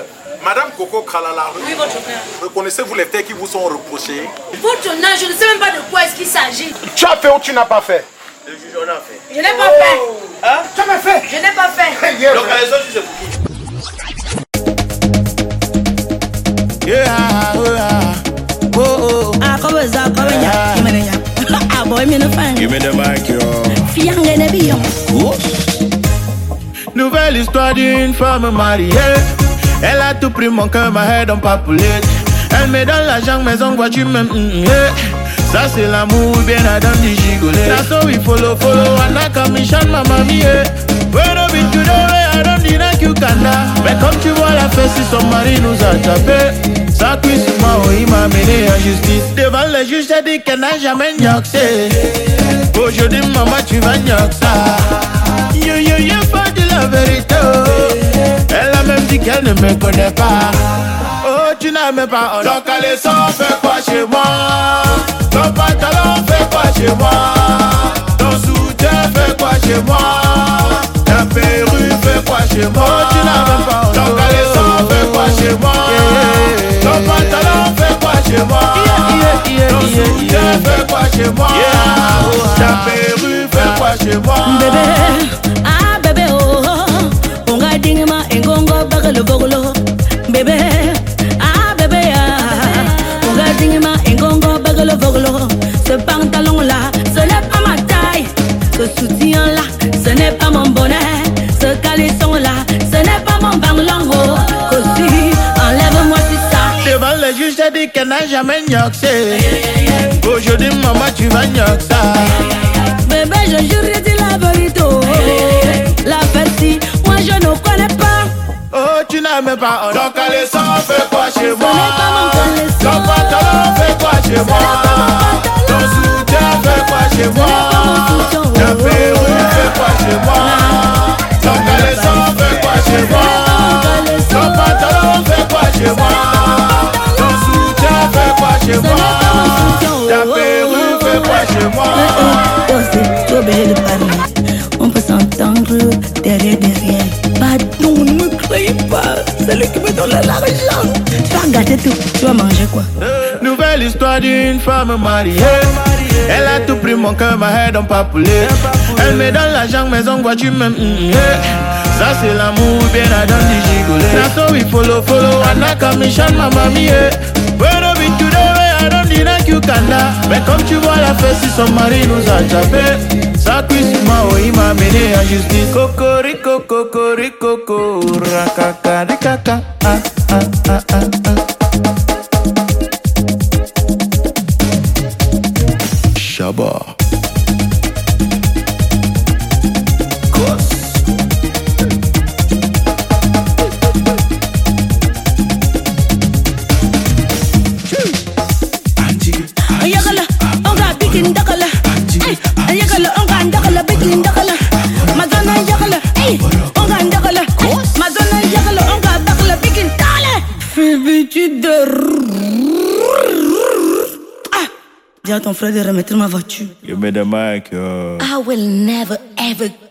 Madame Coco Kalala, oui, votre frère. Reconnaissez-vous les faits qui vous sont reprochés? Votre honneur, je ne sais même pas de quoi est-ce qu'il s'agit. Tu as fait ou tu n'as pas fait? Le juge en a fait. Je n'ai pas fait. Hein? Tu as fait? Je n'ai pas fait. Donc, les autres, c'est pour qui? Give me the mic, yo. Nouvelle histoire d'une femme mariée. Elle a tout pris, mon cœur, ma head en papoulet. Elle me donne l'argent, mais en voiture même. Ça c'est l'amour, bien à dans du gigolet. That's how we follow, and I come mission, ma mamie. When I be today, I don't deny you canna. Mais comme tu vois la fesse, si son mari nous a tapé. Ça cuit sur moi, oh, il m'a mené en justice. Devant le juge, j'ai dit qu'elle n'a jamais gnoxé. Aujourd'hui, maman, tu vas gnoxa. Yo, pas de la vérité. Elle a même dit qu'elle ne me connaît pas. Oh, tu n'as même pas. Donc, allez, ça fait quoi chez moi? Ton pantalon fait quoi chez moi? Ton soutien fait quoi chez moi? Ta perruque fait quoi chez moi? Oh, tu n'as même pas. Donc, allez, ça fait quoi chez moi? Ton pantalon fait quoi chez moi? Ton soutien fait quoi chez moi? Ta perruque fait quoi chez moi? Bébé, ah bébé oh, on va dire ma engongo bagalo bogolo. Bébé, ah bébé on va dire ma engongo bagalo bogolo. Ce pantalon là, ce n'est pas ma taille. Ce soutien là, ce n'est pas mon bonnet. Ce caleçon là, ce n'est pas mon banglongo. Cosy, enlève-moi tout ça. Devant le juge, j'ai dit qu'elle n'a jamais gnoxé. Aujourd'hui, maman, tu vas gnoxa. Bébé, je jure, dis la vérité. La fête, moi je ne connais pas. Oh, tu n'as même pas. Ton caleçon fait quoi chez moi? Ce n'est pas mon caleçon. Ton pantalon fait quoi chez moi? Ton soutien fait quoi chez moi? Ta perruque fait quoi chez moi? Ton caleçon fait quoi chez moi? Ton pantalon fait quoi chez moi? Ton soutien fait quoi chez moi? Ta perruque fait quoi chez moi? On peut s'entendre derrière. Pardon, ne me croyez pas. C'est lui qui me donne l'argent. Tu vas gâter tout. Tu vas manger quoi? Nouvelle histoire d'une femme mariée. Elle a tout pris, mon cœur, ma head en papoulet. Elle me donne l'argent, mais en voiture même. Ça c'est l'amour, bien à dans du gigolet. That's how we follow, and I come mission, ma mamie. When I be today, I don't deny you canna. Mais comme tu vois la fesse, si son mari nous a tapé. Ça cuit sur moi, oh, il m'a mené en justice. Cocorico, cocorico, rakaka, rikaka, ah, ah, ah, ah, ah. Shabba. Dis à ton frère de remettre ma voiture. Give me the mic, yo. I will never ever